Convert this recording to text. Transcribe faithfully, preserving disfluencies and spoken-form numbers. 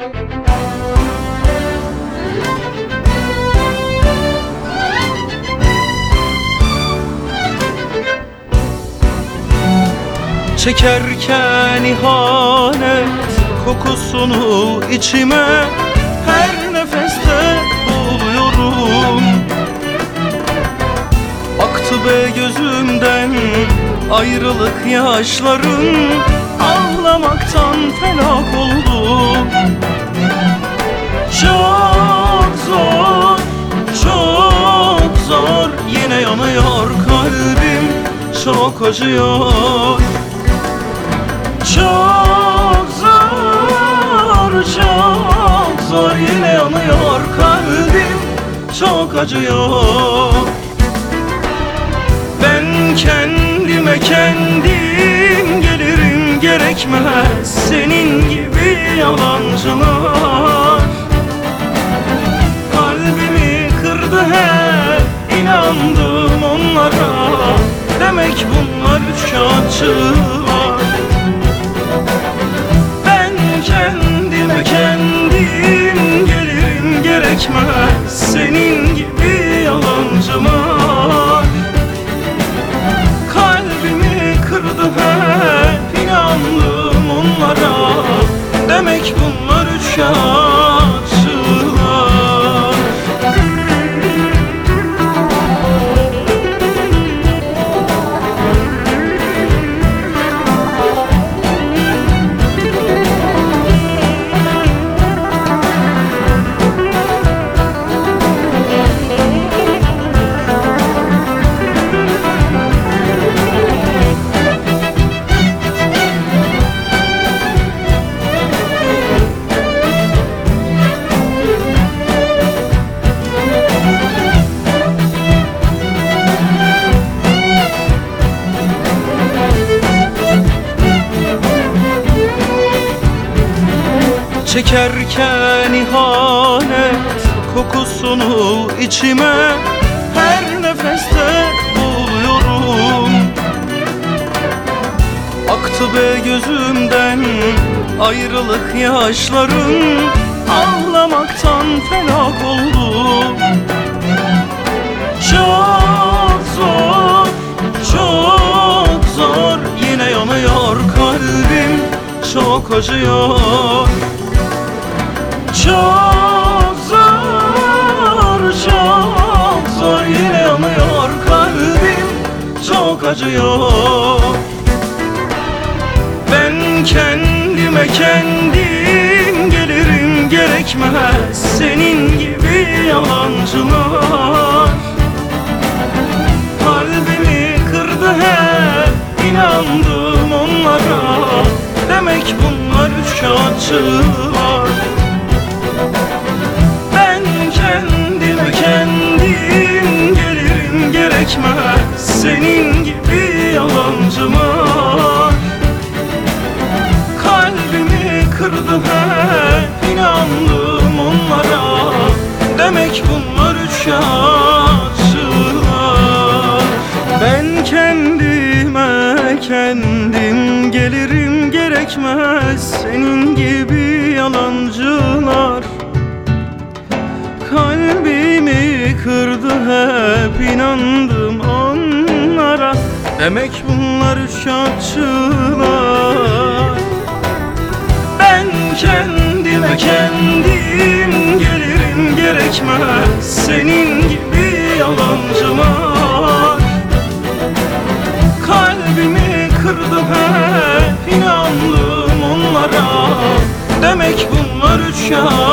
Çekerken ihanet kokusunu içime her nefeste buluyorum. Aktı be gözümden ayrılık yaşlarım, ağlamaktan felak oldum. Çok zor, çok zor, yine yanıyor kalbim, çok acıyor. Çok zor, çok zor, yine yanıyor kalbim, çok acıyor. Ben kendime kendim gelirim, gerekmez senin gibi yalancılar. Kalbimi kırdı hep, inandım onlara, demek bunlar üçkağıtçılar. Kendime kendim gelirim, gerekmez senin gibi yalancılar. Kalbimi kırdı hep, inandım onlara, demek bunlar üçkağıtçılar. Çekerken ihanet kokusunu içime her nefeste buluyorum. Aktı be gözümden ayrılık yaşlarım, ağlamaktan felak oldum. Çok zor, çok zor, yine yanıyor kalbim, çok acıyor. Çok zor, çok zor, yine yanıyor kalbim, çok acıyor. Ben kendime kendim gelirim, gerekmez senin gibi yalancılar. Kalbimi kırdı hep, inandım onlara, demek bunlar üçkağıtçılar. Kendime kendim gelirim, gerekmez senin gibi yalancılar. Kalbimi kırdı hep, inandım onlara, demek bunlar üçkağıtçılar. Ben kendime kendim gelirim, gerekmez senin gibi yalancılar. Kalbimi kırdı hep, inandım onlara, demek bunlar üçkağıtçılar. Ben kendime kendim gelirim, gerekmez senin gibi yalancılar. Kalbimi kırdı hep, inandım onlara, demek bunlar üçkağıtçılar.